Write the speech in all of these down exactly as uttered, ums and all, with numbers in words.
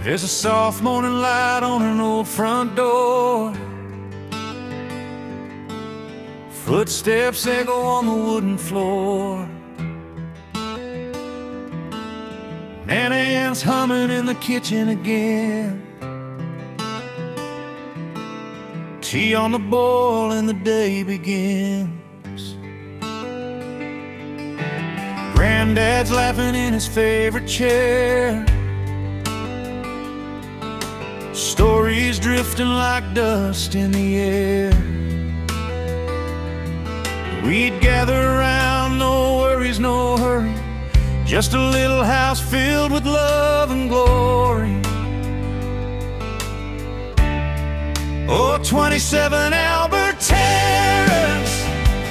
There's a soft morning light on an old front door. Footsteps echo on the wooden floor. Nana Ann's humming in the kitchen again. Tea on the boil and the day begins. Granddad's laughing in his favorite chair. Stories drifting like dust in the air. We'd gather around, no worries, no hurry. Just a little house filled with love and glory. Oh, twenty-seven Albert Terrace,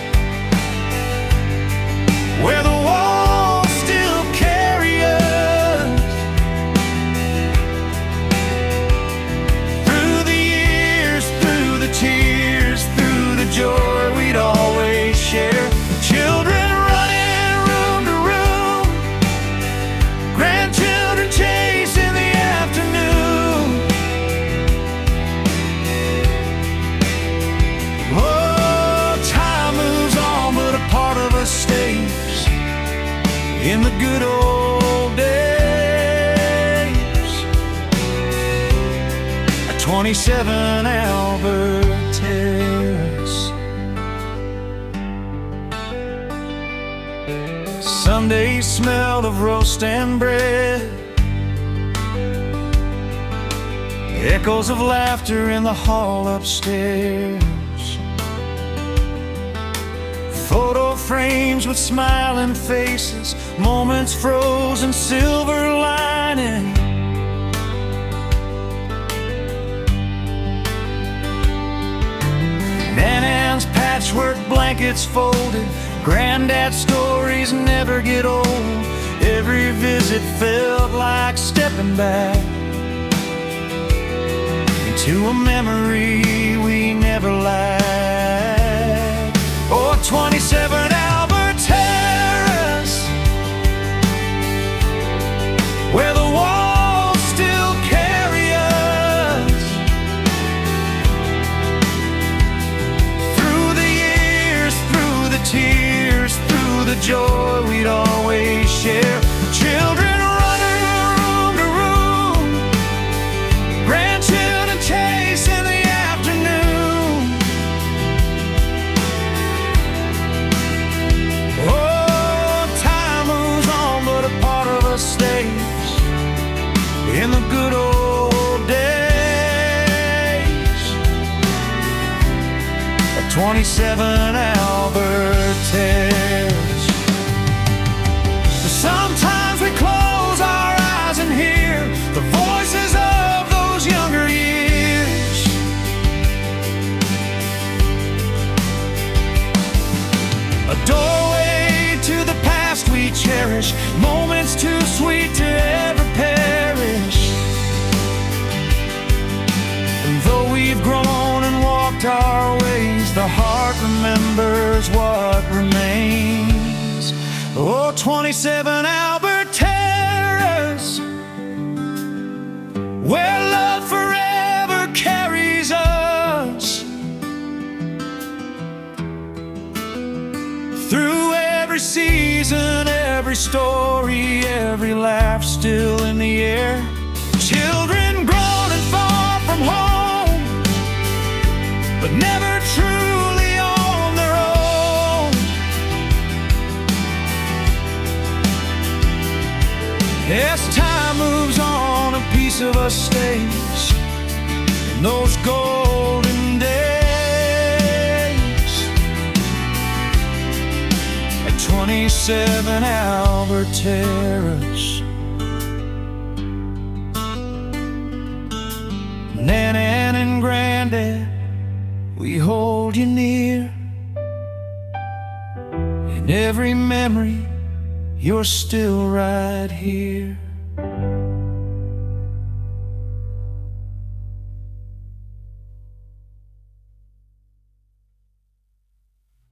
where the walls still carry us. Through the years, through the tears, through the joy we'd always share. Children running room to room, grandchildren chasing the afternoon. Oh, time moves on, but a part of us stays in the good old days. At twenty-seven Albert Terrace. Sunday smell of roast and bread, echoes of laughter in the hall upstairs. Photo frames with smiling faces, moments froze in silver lining. Nana Ann's patchwork blankets folded, Granddad's stories never get old. Every visit felt like stepping back into a memory we never lacked. Oh, twenty-seven Albert Terrace, where the walls still carry us. Through the years, through the tears, through the joy we'd always share. Children running room to room, grandchildren chasing the afternoon. Oh, time moves on, but a part of us stays in the good old days. At twenty-seven Albert Terrace. Sometimes we close our eyes and hear the voices of those younger years. A doorway to the past we cherish, moments too sweet to ever perish. And though we've grown and walked our ways, the heart remembers what remains. Oh, twenty-seven Albert Terrace, where love forever carries us. Through every season, every story, every laugh still in the air. Children grown and far from home, but never truly on their own. As time moves on, a piece of us stays in those golden days. At twenty-seven Albert Terrace. Nana Ann and Granddad, we hold you near. In every memory, you're still right here.